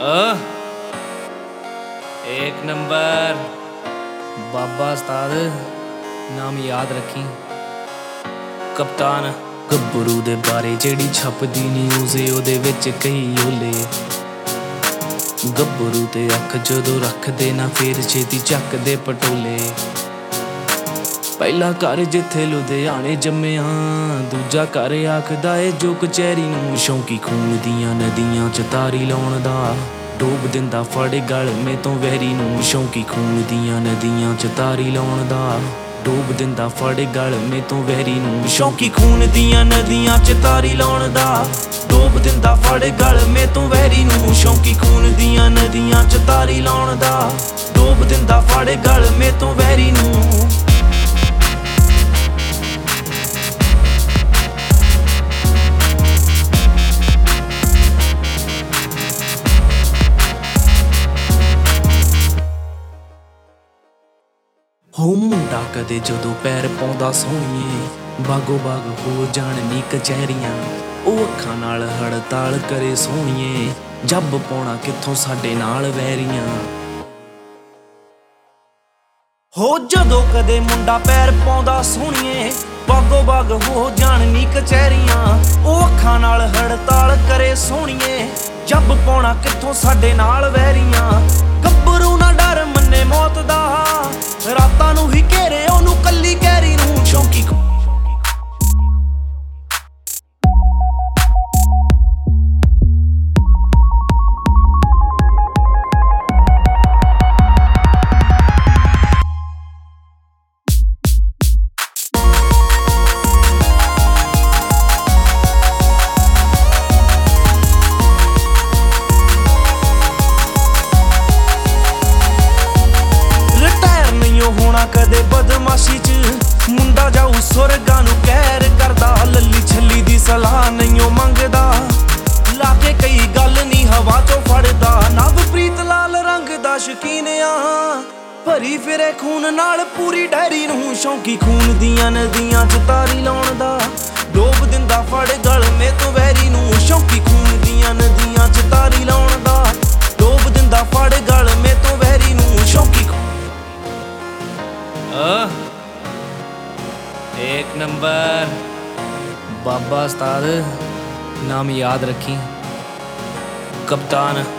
एक नंबर बाबा उस्ताद नाम याद रखी। कप्तान गब्बरू दे बारे जेड़ी छपदी न्यूज़ ओहदे विच कई ओले। गब्बरू ते अख जदों रखदे ना फेर छेती चकदे पटोले। पहला घर जिथे लुधियाने जम्मिया, दूजा घर आखदा ए जो कचहरी नूं। शौकी खून दियां नदियां च तारी लाउण दा, डोब दिंदा फड़ गल में तो वैरी नूं। शौकी खून दियां नदियां च तारी लाउण दा, डोब दिंदा फड़ गल में तो वैरी नूं। शौकी खून दियां नदियां च तारी लाउण दा, डोब दिंदा फड़ गल में तो वैरी नूं। शौकी खून दियां नदियां च तारी लाउण दा, डोब दिंदा फड़ गल में तो वैरी नूं। हो मुंडा कदे जदों पैर पाउंदा सोहणीए, बागो बाग हो जाण नी कचहरियां। ओ अखां नाल हड़ताल करे सोहणीए, जब पाउणा कित्थों साडे नाल वैरियां। हो जदों कदे मुंडा पैर पाउंदा सोहणीए, बागो बाग हो जाण नी कचहरियां। ओ अखां नाल हड़ताल करे सोहणीए, जब पाउणा कित्थों साडे नाल वैरियां। गब्बरू ना डर मन्ने मौत दा, रातां नूं ही घेरे ओनू कल्ली कैरी नूं। शौकी होना कदे बदमाशी च, मुंडा जाऊ सुरगां नूं कहर करदा। लल्ली छल्ली दी सलाह नहीं मंगदा, लाके कई गल नी हवा चों फड़दा। नवप्रीत लाल रंग दा शकीन आ, भरी फिरे खून नाल पूरी डैरी नूं। शौकी खून दियां नदियां च तारी लाउण दा, डोब दिंदा फड़ गल में तो वैरी नूं। शौकी खून दियां नदियां च तारी लाउण दा, डोब दिंदा फड़ गल में तो वैरी नूं। शौकी एक नंबर बाबा उस्ताद नाम याद रखी। कप्तान